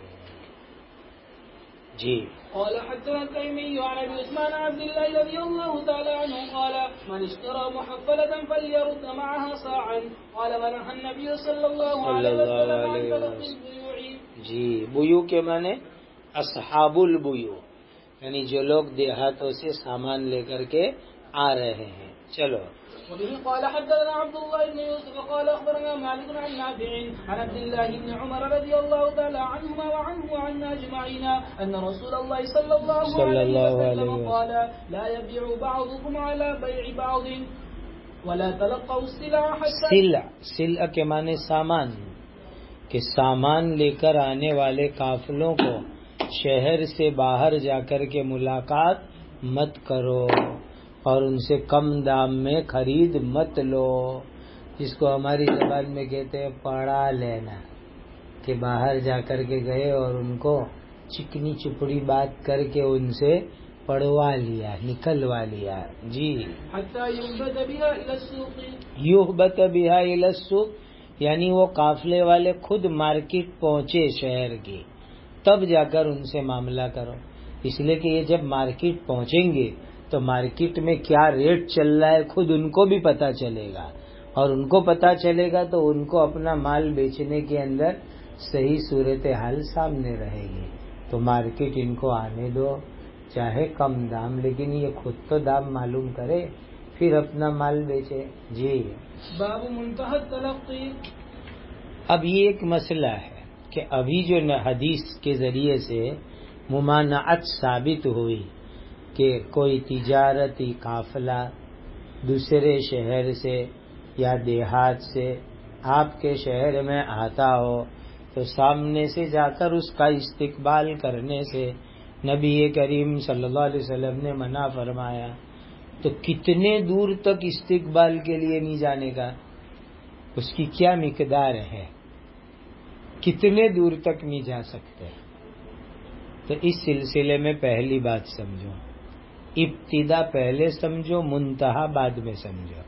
جی. قال حدثنا التيمي عن ابي عثمان عبد الله رضي الله تعالى عنه قال من اشترى محفلة فليرد معها صاعا. قال ونهى النبي صلى الله عليه وسلم عن تلقي البيوع. جی بیوع کے معنی اصحاب البیوع، یعنی جو لوگ دیہاتوں سے سامان لے کر کے آ رہے ہیں. چلو. وبه قال حدثنا عبد الله بن يوسف قال اخبرنا مالك عن نافع عن عبد الله بن عمر رضي الله تعالى عنهما وعنه وعنا اجمعين ان رسول الله صلى الله عليه وسلم قال لا يبيع بعضكم على بيع بعض ولا تلقوا السلع حتى. سلع کے معنی سامان، کہ سامان لے کر آنے والے قافلوں کو شہر سے باہر جا کر کے ملاقات مت کرو اور ان سے کم دام میں خرید مت لو، جس کو ہماری زبان میں کہتے ہیں پڑا لینا، کہ باہر جا کر کے گئے اور ان کو چکنی چپڑی بات کر کے ان سے پڑوا لیا، نکلوا لیا. جی. حتى ينبت بها الى السوق. یحبت بها الى السوق یعنی وہ قافلے والے خود مارکیٹ پہنچے شہر کی، تب جا کر ان سے معاملہ کرو. اس لیے کہ یہ جب مارکیٹ پہنچیں گے تو مارکیٹ میں کیا ریٹ چل رہا ہے خود ان کو بھی پتہ چلے گا، اور ان کو پتہ چلے گا تو ان کو اپنا مال بیچنے کے اندر صحیح صورتحال سامنے رہے گی. تو مارکیٹ ان کو آنے دو، چاہے کم دام، لیکن یہ خود تو دام معلوم کرے پھر اپنا مال بیچے. جی. باب منتهى التلقي. اب یہ ایک مسئلہ ہے کہ ابھی جو حدیث کے ذریعے سے ممانعت ثابت ہوئی کہ کوئی تجارتی قافلہ دوسرے شہر سے یا دیہات سے آپ کے شہر میں آتا ہو تو سامنے سے جا کر اس کا استقبال کرنے سے نبی کریم صلی اللہ علیہ وسلم نے منع فرمایا. تو کتنے دور تک استقبال کے لیے نہیں جانے کا، اس کی کیا مقدار ہے، کتنے دور تک نہیں جا سکتے. تو اس سلسلے میں پہلی بات سمجھو، ابتدا پہلے سمجھو، منتہا بعد میں سمجھو.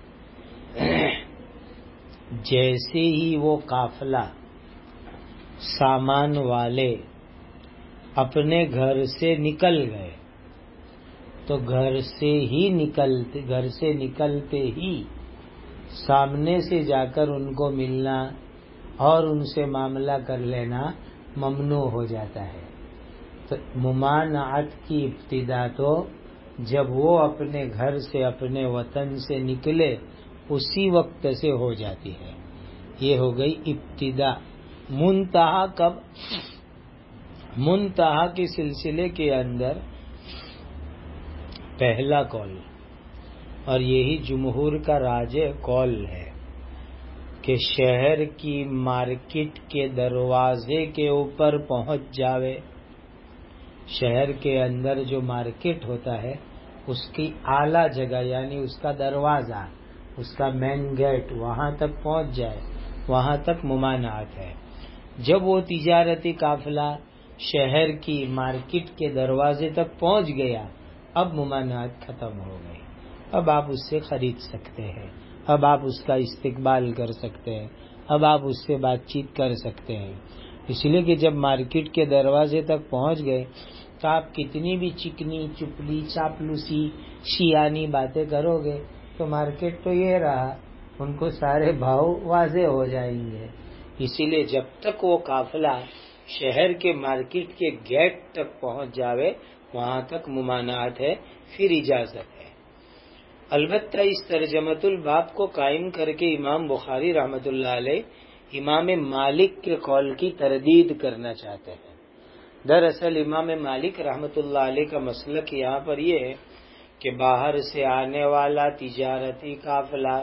جیسے ہی وہ قافلہ سامان والے اپنے گھر سے نکل گئے تو گھر سے نکلتے ہی سامنے سے جا کر ان کو ملنا اور ان سے معاملہ کر لینا ممنوع ہو جاتا ہے. تو ممانعت کی ابتدا تو جب وہ اپنے گھر سے اپنے وطن سے نکلے اسی وقت سے ہو جاتی ہے. یہ ہو گئی ابتدا. منتہا کب؟ منتہا کے سلسلے کے اندر پہلا قول، اور یہی جمہور کا راجح قول ہے، کہ شہر کی مارکیٹ کے دروازے کے اوپر پہنچ جاوے. شہر کے اندر جو مارکیٹ ہوتا ہے اس کی اعلیٰ جگہ یعنی اس کا دروازہ، اس کا مین گیٹ وہاں تک پہنچ جائے، وہاں تک ممانعت ہے. جب وہ تجارتی قافلہ شہر کی مارکیٹ کے دروازے تک پہنچ گیا اب ممانعت ختم ہو گئی. اب آپ اس سے خرید سکتے ہیں، اب آپ اس کا استقبال کر سکتے ہیں، اب آپ اس سے بات چیت کر سکتے ہیں. اس لیے کہ جب مارکیٹ کے دروازے تک پہنچ گئے تو آپ کتنی بھی چکنی چپلی چاپلوسی شیانی باتیں کرو گے تو مارکیٹ تو یہ رہا، ان کو سارے بھاؤ واضح ہو جائیں گے. اسی لیے جب تک وہ قافلہ شہر کے مارکیٹ کے گیٹ تک پہنچ جاوے وہاں تک ممانعت ہے، پھر اجازت ہے. البتہ اس ترجمۃ الباب کو قائم کر کے امام بخاری رحمۃ اللہ علیہ امام مالک کے قول کی تردید کرنا چاہتے ہیں. دراصل امام مالک رحمۃ اللہ علیہ کا مسلک یہاں پر یہ ہے کہ باہر سے آنے والا تجارتی قافلہ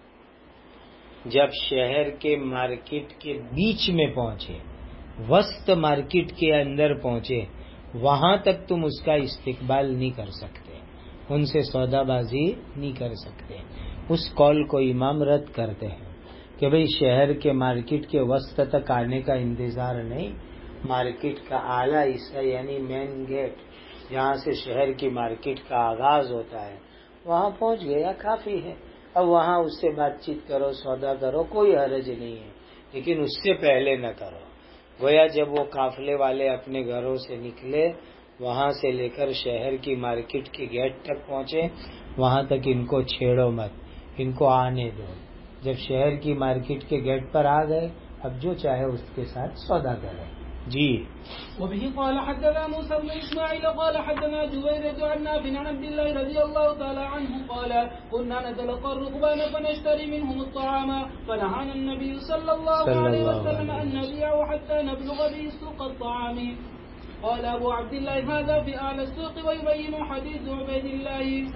جب شہر کے مارکیٹ کے بیچ میں پہنچے، وسط مارکیٹ کے اندر پہنچے، وہاں تک تم اس کا استقبال نہیں کر سکتے، ان سے سودا بازی نہیں کر سکتے. اس قول کو امام رد کرتے ہیں کہ بھئی شہر کے مارکیٹ کے وسط تک آنے کا انتظار نہیں، مارکیٹ کا اعلیٰ حصہ یعنی مین گیٹ جہاں سے شہر کی مارکیٹ کا آغاز ہوتا ہے وہاں پہنچ گیا کافی ہے. اب وہاں اس سے بات چیت کرو، سودا کرو، کوئی حرج نہیں ہے، لیکن اس سے پہلے نہ کرو. گویا جب وہ قافلے والے اپنے گھروں سے نکلے، وہاں سے لے کر شہر کی مارکیٹ کے گیٹ تک پہنچے، وہاں تک ان کو چھیڑو مت، ان کو آنے دو. جب شہر کی مارکیٹ کے گیٹ پر آ گئے، اب جو چاہے اس کے ساتھ سودا کرے. جی. وبه قال حدثنا موسى بن اسماعيل قال حدثنا جويرة عن نافع عن عبد الله رضي الله تعالى عنه قال كنا نتلقى الركبان فنشتري منهم الطعام فنهانا النبي صلى الله عليه وسلم أن نبيعه حتى نبلغ به سوق الطعام. قال ابو عبد الله هذا في اعلى السوق ويبين حديث عبيد الله.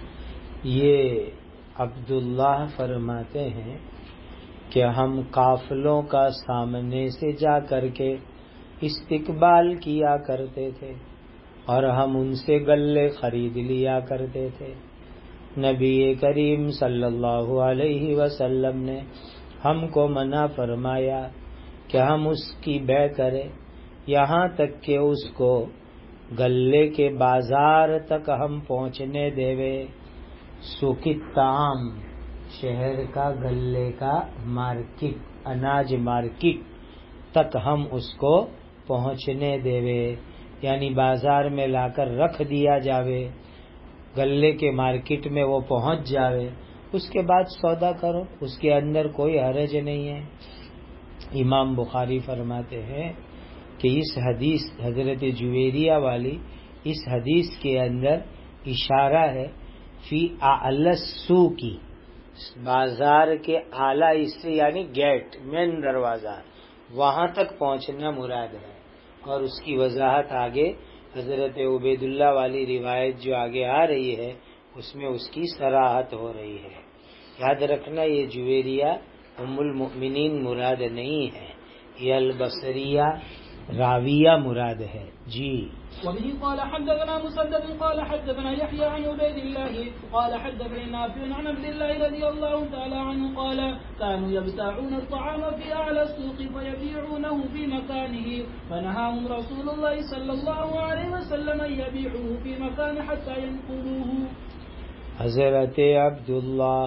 یہ عبداللہ فرماتے ہیں کہ ہم قافلوں کا سامنے سے جا کر کے استقبال کیا کرتے تھے اور ہم ان سے غلے خرید لیا کرتے تھے. نبی کریم صلی اللہ علیہ وسلم نے ہم کو منع فرمایا کہ ہم اس کی بیع کریں یہاں تک کہ اس کو غلے کے بازار تک ہم پہنچنے دیوے. سوق الطعام شہر کا غلے کا مارکیٹ، اناج مارکیٹ تک ہم اس کو پہنچنے دیوے، یعنی بازار میں لا کر رکھ دیا جاوے، غلے کے مارکیٹ میں وہ پہنچ جاوے، اس کے بعد سودا کرو، اس کے اندر کوئی حرج نہیں ہے. امام بخاری فرماتے ہیں کہ اس حدیث حضرت جویریہ والی اس حدیث کے اندر اشارہ ہے فی اعلی السوق کی، بازار کے اعلیٰ حصے یعنی گیٹ، مین دروازہ، وہاں تک پہنچنا مراد ہے. اور اس کی وضاحت آگے حضرت عبید اللہ والی روایت جو آگے آ رہی ہے اس میں اس کی صراحت ہو رہی ہے. یاد رکھنا یہ جویریہ ام المؤمنین مراد نہیں ہے، یہ البصریہ راویہ مراد ہے. جی. وبه قال حدثنا مسدد قال حدثنا يحيى عن عبيد الله قال حدثني نافع عن عبد الله رضي الله تعالى عنه قال كانوا يبتاعون الطعام في أعلى السوق فيبيعونه في مكانه فنهاهم رسول الله صلى الله عليه وسلم أن يبيعوه في مكان حتى ينقلوه. حضرت عبداللہ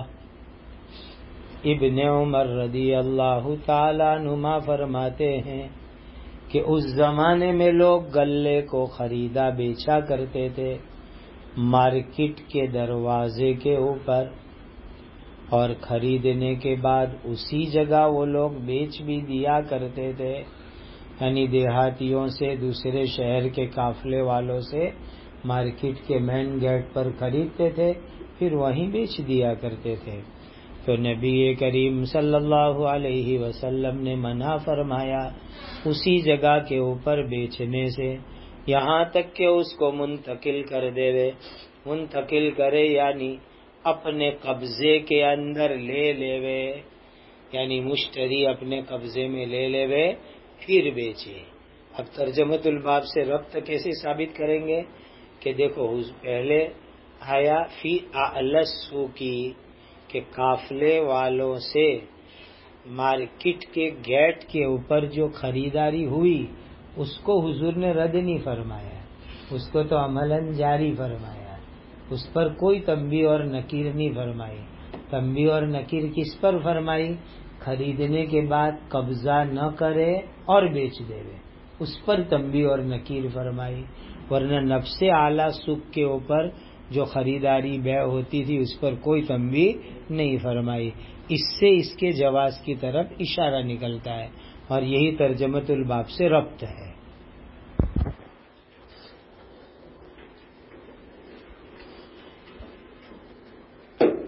ابن عمر رضی اللہ تعالیٰ عنہما فرماتے ہیں کہ اس زمانے میں لوگ غلے کو خریدا بیچا کرتے تھے مارکیٹ کے دروازے کے اوپر، اور خریدنے کے بعد اسی جگہ وہ لوگ بیچ بھی دیا کرتے تھے، یعنی دیہاتیوں سے، دوسرے شہر کے قافلے والوں سے مارکیٹ کے مین گیٹ پر خریدتے تھے پھر وہیں بیچ دیا کرتے تھے. تو نبی کریم صلی اللہ علیہ وسلم نے منع فرمایا اسی جگہ کے اوپر بیچنے سے، یہاں تک کہ اس کو منتقل کر دے. منتقل کرے یعنی اپنے قبضے کے اندر لے لیوے، یعنی مشتری اپنے قبضے میں لے لیوے پھر بیچے. اب ترجمۃ الباب سے ربط کیسے ثابت کریں گے کہ دیکھو پہلے آیا فی اعلی السوق کہ قافلے والوں سے مارکیٹ کے گیٹ کے اوپر جو خریداری ہوئی اس کو حضور نے رد نہیں فرمایا، اس کو تو عملاً جاری فرمایا، اس پر کوئی تنبیہ اور نکیر نہیں فرمائی. تنبیہ اور نکیر کس پر فرمائی؟ خریدنے کے بعد قبضہ نہ کرے اور بیچ دے، اس پر تنبیہ اور نکیر فرمائی. ورنہ نفس اعلیٰ سوق کے اوپر جو خریداری بیع ہوتی تھی اس پر کوئی تنبیہ نہیں فرمائی. اس سے اس کے جواز کی طرف اشارہ نکلتا ہے اور یہی ترجمۃ الباب سے ربط ہے.